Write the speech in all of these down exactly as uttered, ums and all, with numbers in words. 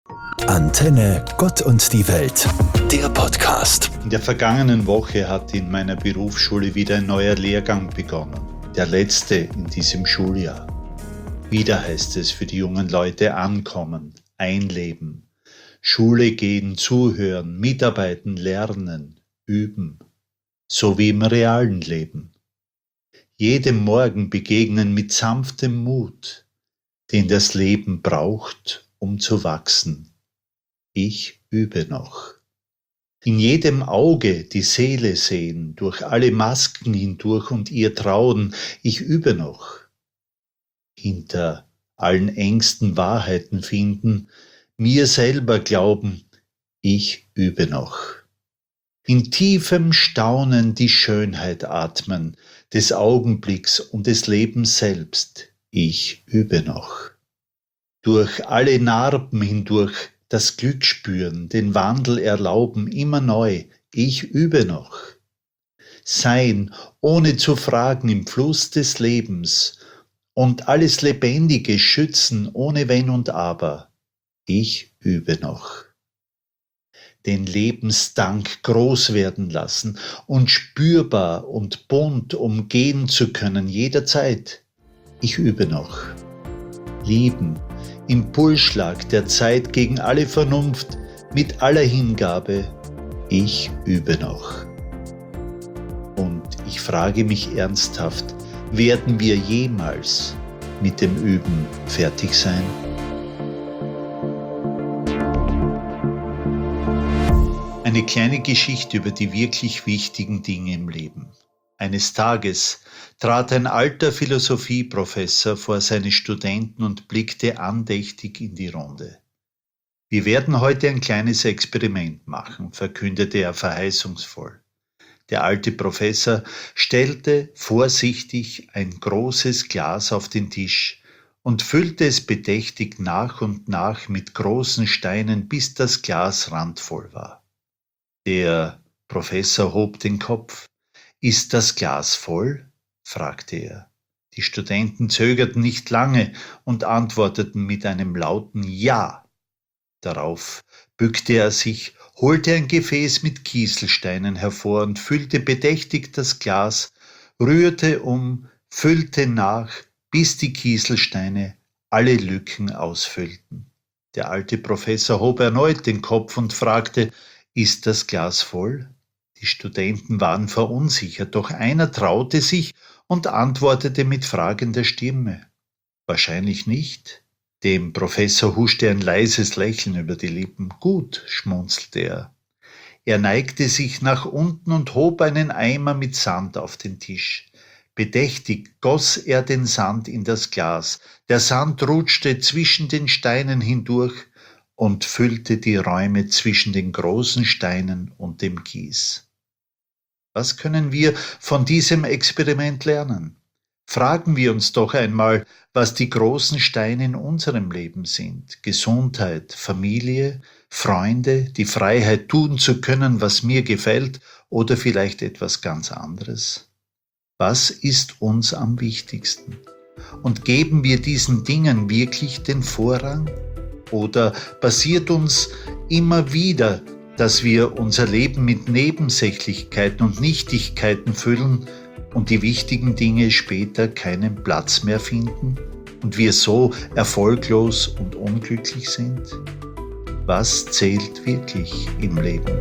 Antenne Gott und die Welt, der Podcast. In der vergangenen Woche hat in meiner Berufsschule wieder ein neuer Lehrgang begonnen, der letzte in diesem Schuljahr. Wieder heißt es für die jungen Leute ankommen, einleben, Schule gehen, zuhören, mitarbeiten, lernen, üben, so wie im realen Leben. Jedem Morgen begegnen mit sanftem Mut, den das Leben braucht, um zu wachsen. Ich übe noch. In jedem Auge die Seele sehen, durch alle Masken hindurch und ihr trauen, ich übe noch. Hinter allen Ängsten Wahrheiten finden, mir selber glauben, ich übe noch. In tiefem Staunen die Schönheit atmen, des Augenblicks und des Lebens selbst, ich übe noch. Durch alle Narben hindurch das Glück spüren, den Wandel erlauben, immer neu, ich übe noch. Sein, ohne zu fragen im Fluss des Lebens und alles Lebendige schützen, ohne Wenn und Aber, ich übe noch. Den Lebensdank groß werden lassen und spürbar und bunt umgehen zu können jederzeit, ich übe noch. Lieben, im Pulsschlag der Zeit gegen alle Vernunft, mit aller Hingabe, ich übe noch. Und ich frage mich ernsthaft, werden wir jemals mit dem Üben fertig sein? Eine kleine Geschichte über die wirklich wichtigen Dinge im Leben. Eines Tages trat ein alter Philosophieprofessor vor seine Studenten und blickte andächtig in die Runde. Wir werden heute ein kleines Experiment machen, verkündete er verheißungsvoll. Der alte Professor stellte vorsichtig ein großes Glas auf den Tisch und füllte es bedächtig nach und nach mit großen Steinen, bis das Glas randvoll war. Der Professor hob den Kopf. »Ist das Glas voll?« fragte er. Die Studenten zögerten nicht lange und antworteten mit einem lauten Ja. Darauf bückte er sich, holte ein Gefäß mit Kieselsteinen hervor und füllte bedächtig das Glas, rührte um, füllte nach, bis die Kieselsteine alle Lücken ausfüllten. Der alte Professor hob erneut den Kopf und fragte, »Ist das Glas voll?« Die Studenten waren verunsichert, doch einer traute sich und antwortete mit fragender Stimme. »Wahrscheinlich nicht.« Dem Professor huschte ein leises Lächeln über die Lippen. »Gut«, schmunzelte er. Er neigte sich nach unten und hob einen Eimer mit Sand auf den Tisch. Bedächtig goss er den Sand in das Glas. Der Sand rutschte zwischen den Steinen hindurch und füllte die Räume zwischen den großen Steinen und dem Kies. Was können wir von diesem Experiment lernen? Fragen wir uns doch einmal, was die großen Steine in unserem Leben sind. Gesundheit, Familie, Freunde, die Freiheit tun zu können, was mir gefällt, oder vielleicht etwas ganz anderes. Was ist uns am wichtigsten? Und geben wir diesen Dingen wirklich den Vorrang? Oder passiert uns immer wieder, dass wir unser Leben mit Nebensächlichkeiten und Nichtigkeiten füllen und die wichtigen Dinge später keinen Platz mehr finden und wir so erfolglos und unglücklich sind? Was zählt wirklich im Leben?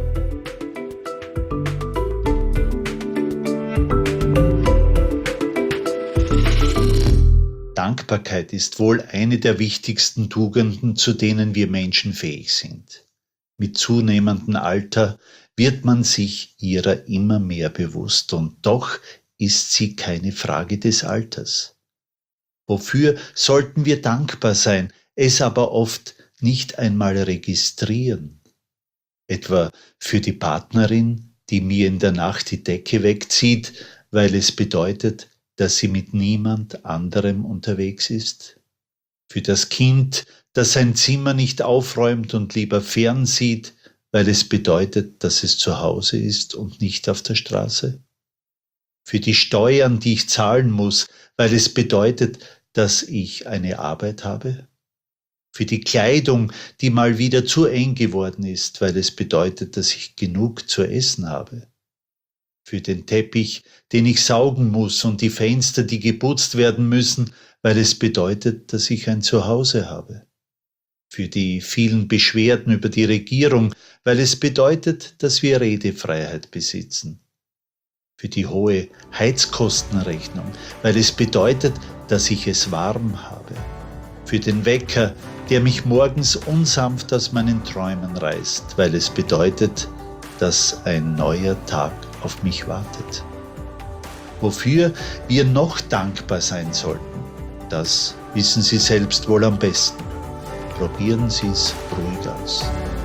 Dankbarkeit ist wohl eine der wichtigsten Tugenden, zu denen wir Menschen fähig sind. Mit zunehmendem Alter wird man sich ihrer immer mehr bewusst und doch ist sie keine Frage des Alters. Wofür sollten wir dankbar sein, es aber oft nicht einmal registrieren? Etwa für die Partnerin, die mir in der Nacht die Decke wegzieht, weil es bedeutet, dass sie mit niemand anderem unterwegs ist? Für das Kind, das sein Zimmer nicht aufräumt und lieber fernsieht, weil es bedeutet, dass es zu Hause ist und nicht auf der Straße? Für die Steuern, die ich zahlen muss, weil es bedeutet, dass ich eine Arbeit habe? Für die Kleidung, die mal wieder zu eng geworden ist, weil es bedeutet, dass ich genug zu essen habe. Für den Teppich, den ich saugen muss und die Fenster, die geputzt werden müssen, weil es bedeutet, dass ich ein Zuhause habe. Für die vielen Beschwerden über die Regierung, weil es bedeutet, dass wir Redefreiheit besitzen. Für die hohe Heizkostenrechnung, weil es bedeutet, dass ich es warm habe. Für den Wecker, der mich morgens unsanft aus meinen Träumen reißt, weil es bedeutet, dass ein neuer Tag auf mich wartet. Wofür wir noch dankbar sein sollten, das wissen Sie selbst wohl am besten. Probieren Sie es ruhig aus.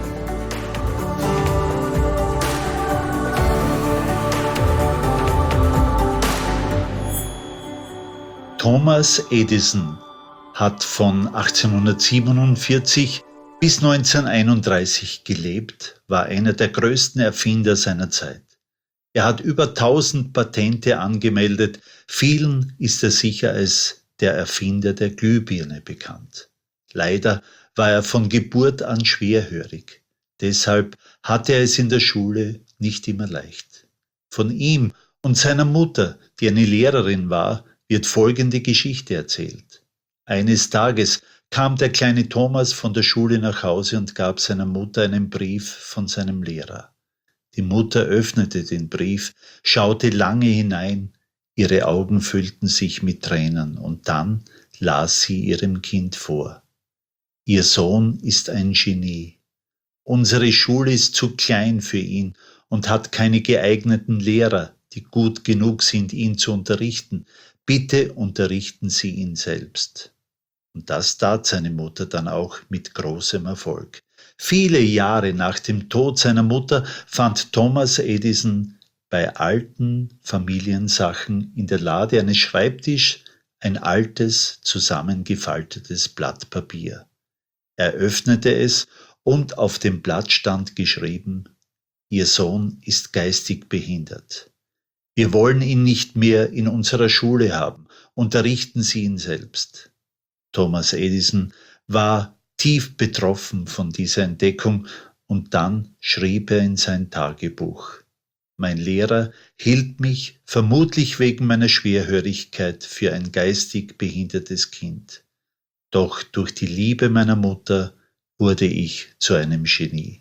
Thomas Edison hat von achtzehnhundertsiebenundvierzig bis neunzehnhunderteinunddreißig gelebt, war einer der größten Erfinder seiner Zeit. Er hat über tausend Patente angemeldet, vielen ist er sicher als der Erfinder der Glühbirne bekannt. Leider war er von Geburt an schwerhörig. Deshalb hatte er es in der Schule nicht immer leicht. Von ihm und seiner Mutter, die eine Lehrerin war, wird folgende Geschichte erzählt. Eines Tages kam der kleine Thomas von der Schule nach Hause und gab seiner Mutter einen Brief von seinem Lehrer. Die Mutter öffnete den Brief, schaute lange hinein, ihre Augen füllten sich mit Tränen und dann las sie ihrem Kind vor. Ihr Sohn ist ein Genie. Unsere Schule ist zu klein für ihn und hat keine geeigneten Lehrer, die gut genug sind, ihn zu unterrichten. Bitte unterrichten Sie ihn selbst. Und das tat seine Mutter dann auch mit großem Erfolg. Viele Jahre nach dem Tod seiner Mutter fand Thomas Edison bei alten Familiensachen in der Lade eines Schreibtischs ein altes, zusammengefaltetes Blatt Papier. Er öffnete es und auf dem Blatt stand geschrieben: Ihr Sohn ist geistig behindert. Wir wollen ihn nicht mehr in unserer Schule haben. Unterrichten Sie ihn selbst. Thomas Edison war tief betroffen von dieser Entdeckung und dann schrieb er in sein Tagebuch: Mein Lehrer hielt mich vermutlich wegen meiner Schwerhörigkeit für ein geistig behindertes Kind. Doch durch die Liebe meiner Mutter wurde ich zu einem Genie.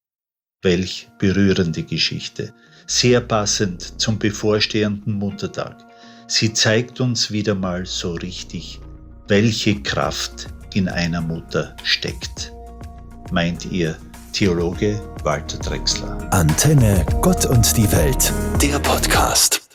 Welch berührende Geschichte, sehr passend zum bevorstehenden Muttertag. Sie zeigt uns wieder mal so richtig, welche Kraft in einer Mutter steckt. Meint Ihr Theologe Walter Drechsler. Antenne Gott und die Welt, der Podcast.